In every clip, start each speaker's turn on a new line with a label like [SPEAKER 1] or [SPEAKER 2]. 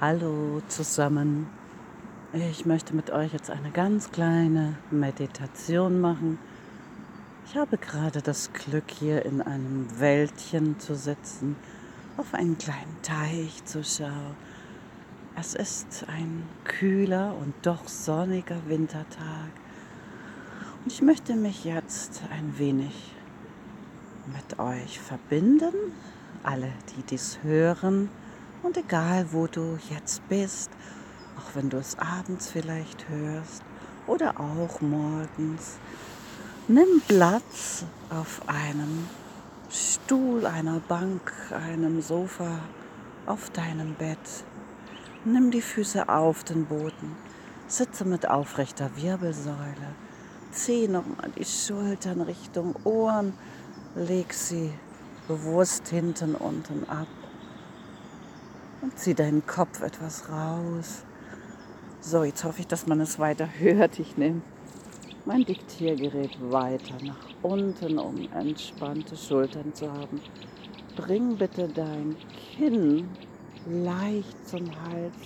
[SPEAKER 1] Hallo zusammen. Ich möchte mit euch jetzt eine ganz kleine Meditation machen. Ich habe gerade das Glück, hier in einem Wäldchen zu sitzen, auf einen kleinen Teich zu schauen. Es ist ein kühler und doch sonniger Wintertag. Und ich möchte mich jetzt ein wenig mit euch verbinden, alle, die dies hören. Und egal, wo du jetzt bist, auch wenn du es abends vielleicht hörst oder auch morgens, nimm Platz auf einem Stuhl, einer Bank, einem Sofa, auf deinem Bett. Nimm die Füße auf den Boden, sitze mit aufrechter Wirbelsäule, zieh nochmal die Schultern Richtung Ohren, leg sie bewusst hinten unten ab und zieh deinen Kopf etwas raus. So, jetzt hoffe ich, dass man es weiter hört. Ich nehme mein Diktiergerät weiter nach unten, um entspannte Schultern zu haben. Bring bitte dein Kinn leicht zum Hals.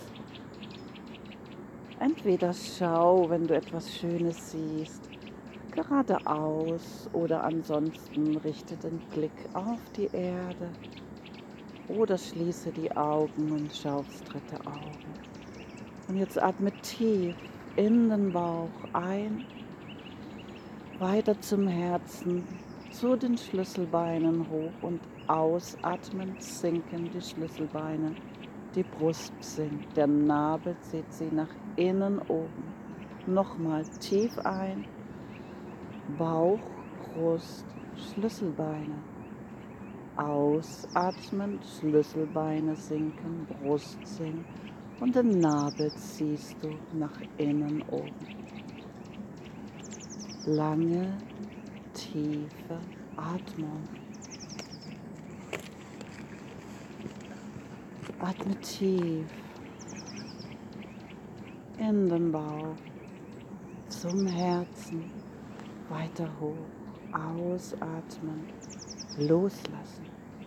[SPEAKER 1] Entweder schau, wenn du etwas Schönes siehst, geradeaus, oder ansonsten richte den Blick auf die Erde oder schließe die Augen und schau aufs dritte Auge. Und jetzt atme tief in den Bauch ein, weiter zum Herzen, zu den Schlüsselbeinen hoch und ausatmend sinken die Schlüsselbeine. Die Brust sinkt, der Nabel zieht sie nach innen oben. Nochmal tief ein, Bauch, Brust, Schlüsselbeine. Ausatmen, Schlüsselbeine sinken, Brust sinkt und den Nabel ziehst du nach innen oben. Lange, tiefe Atmung. Atme tief in den Bauch, zum Herzen, weiter hoch. Ausatmen, loslassen.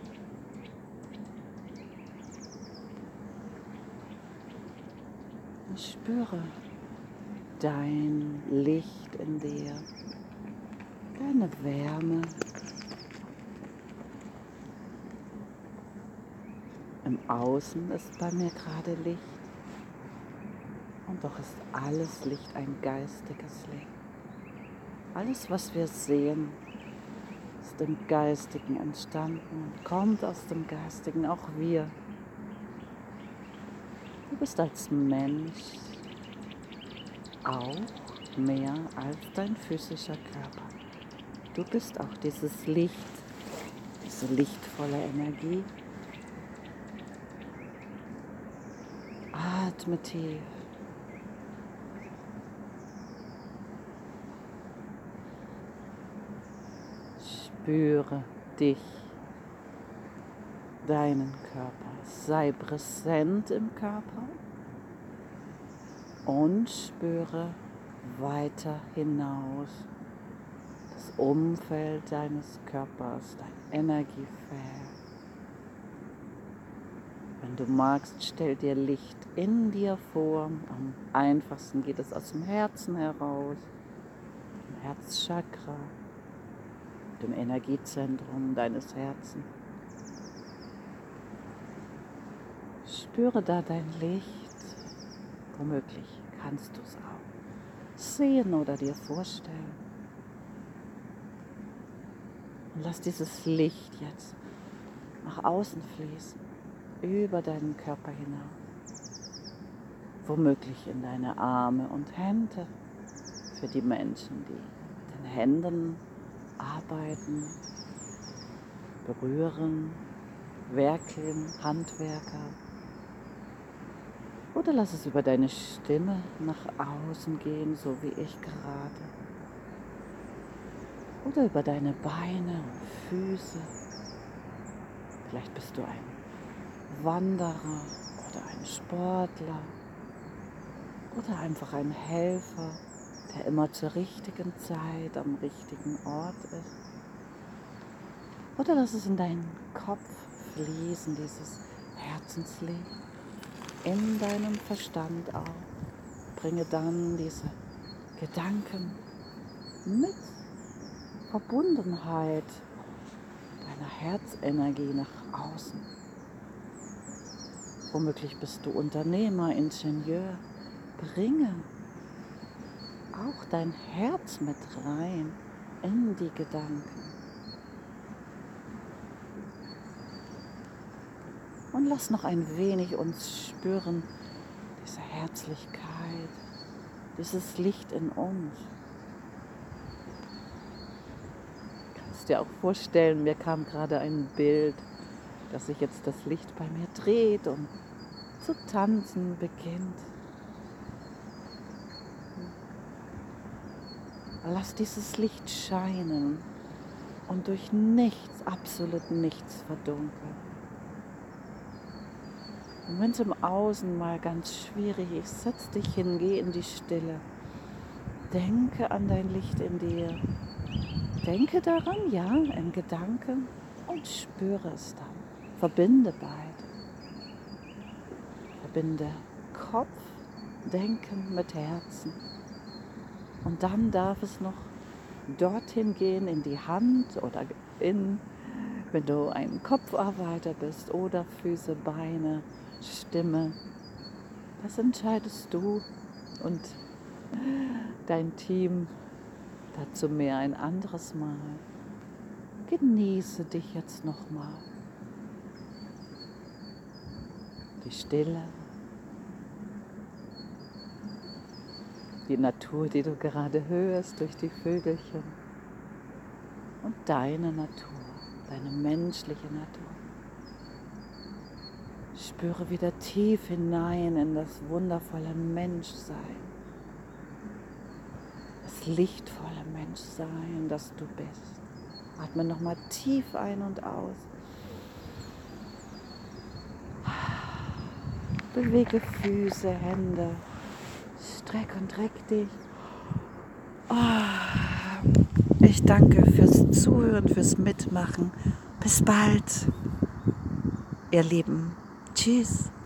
[SPEAKER 1] Und spüre dein Licht in dir, deine Wärme. Im Außen ist bei mir gerade Licht. Und doch ist alles Licht ein geistiges Licht. Alles, was wir sehen, ist im Geistigen entstanden und kommt aus dem Geistigen, auch wir. Du bist als Mensch auch mehr als dein physischer Körper. Du bist auch dieses Licht, diese lichtvolle Energie. Atme tief. Spüre dich, deinen Körper. Sei präsent im Körper und spüre weiter hinaus das Umfeld deines Körpers, dein Energiefeld. Wenn du magst, stell dir Licht in dir vor. Am einfachsten geht es aus dem Herzen heraus, dem Herzchakra, dem Energiezentrum deines Herzens. Spüre da dein Licht. Womöglich kannst du es auch sehen oder dir vorstellen. Und lass dieses Licht jetzt nach außen fließen, über deinen Körper hinaus. Womöglich in deine Arme und Hände, für die Menschen, die mit den Händen arbeiten, berühren, werkeln, Handwerker. Oder lass es über deine Stimme nach außen gehen, so wie ich gerade. Oder über deine Beine und Füße. Vielleicht bist du ein Wanderer oder ein Sportler oder einfach ein Helfer, der immer zur richtigen Zeit am richtigen Ort ist. Oder lass es in deinen Kopf fließen, dieses Herzenslicht. in deinem Verstand auf. Bringe dann diese Gedanken mit Verbundenheit deiner Herzenergie nach außen. Womöglich bist du Unternehmer, Ingenieur. Bringe auch dein Herz mit rein in die Gedanken. Und lass noch ein wenig uns spüren, diese Herzlichkeit, dieses Licht in uns. Du kannst dir auch vorstellen, mir kam gerade ein Bild, dass sich jetzt das Licht bei mir dreht und zu tanzen beginnt. Lass dieses Licht scheinen und durch nichts, absolut nichts verdunkeln. Und wenn es im Außen mal ganz schwierig ist, setz dich hin, geh in die Stille. Denke an dein Licht in dir. Denke daran, ja, in Gedanken und spüre es dann. Verbinde beide. Verbinde Kopf, Denken mit Herzen. Und dann darf es noch dorthin gehen in die Hand oder wenn du ein Kopfarbeiter bist oder Füße, Beine, Stimme. Das entscheidest du und dein Team. Dazu mehr ein anderes Mal. Genieße dich jetzt nochmal. Die Stille. Die Natur, die du gerade hörst durch die Vögelchen. Und deine Natur, deine menschliche Natur. Spüre wieder tief hinein in das wundervolle Menschsein. Das lichtvolle Menschsein, das du bist. Atme nochmal tief ein und aus. Bewege Füße, Hände. Streck und reck dich. Ich danke fürs Zuhören, fürs Mitmachen. Bis bald, ihr Lieben. Tschüss.